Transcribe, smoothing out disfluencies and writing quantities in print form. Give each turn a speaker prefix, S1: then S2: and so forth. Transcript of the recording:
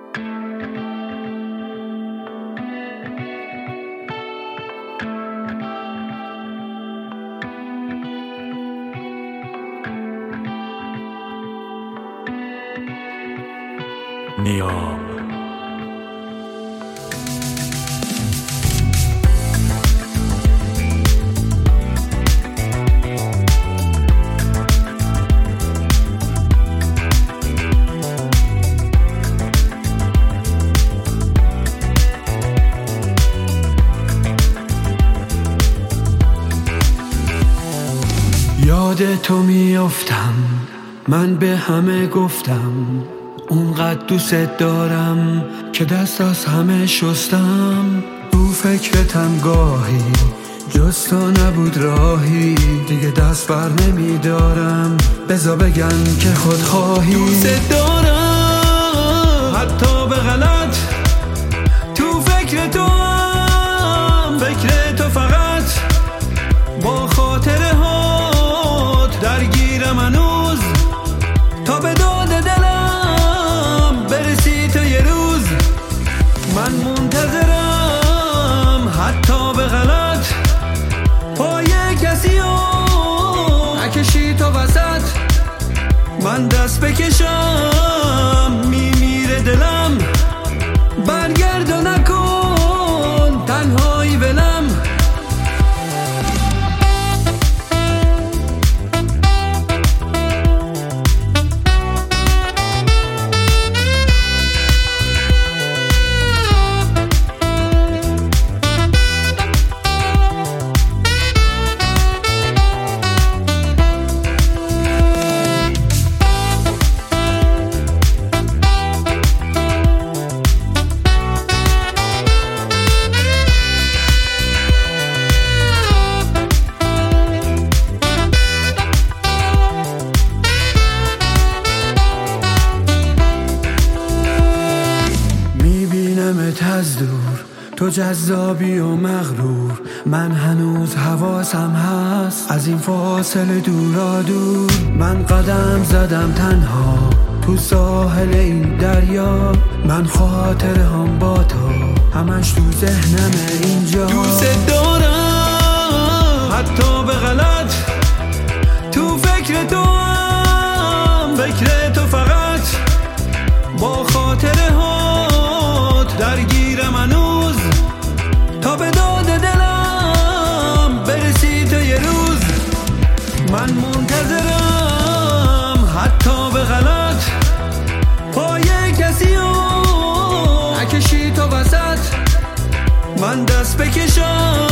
S1: نیام
S2: یاد تو میافتم، من به همه گفتم اونقدر دوست دارم که دست از همه شستم. تو فکرتم گاهی جز تو نبود راهی، دیگه دست بر نمیدارم، بذار بگن که خودخواهی. دوست دارم حتی به غلط، تو فکر تو هم، فکر تو فقط، با خاطره هات درگیرم هنوز، تا به داد دلم برسی تو یه روز. من منتظرم حتی به غلط، پای کسی رو نکشی تو وسط، من دست بکشم میمیره دلم، برگرد و نکن تنهایی ولم. از دور تو جذابی و مغرور، من هنوز حواسم هست از این فاصله دورا دور. من قدم زدم تنها تو ساحل این دریا، من خاطره هم با تو همش تو ذهنمه اینجا. دوست دارم حتی به غلط، تو فکر تو هم، فکر تو فقط، با خاطره هات درگیرم هنوز، تا به داد دلم برسی تو یه روز. من منتظرم حتی به غلط، پای کسی رو نکشی تو وسط، من دست بکشم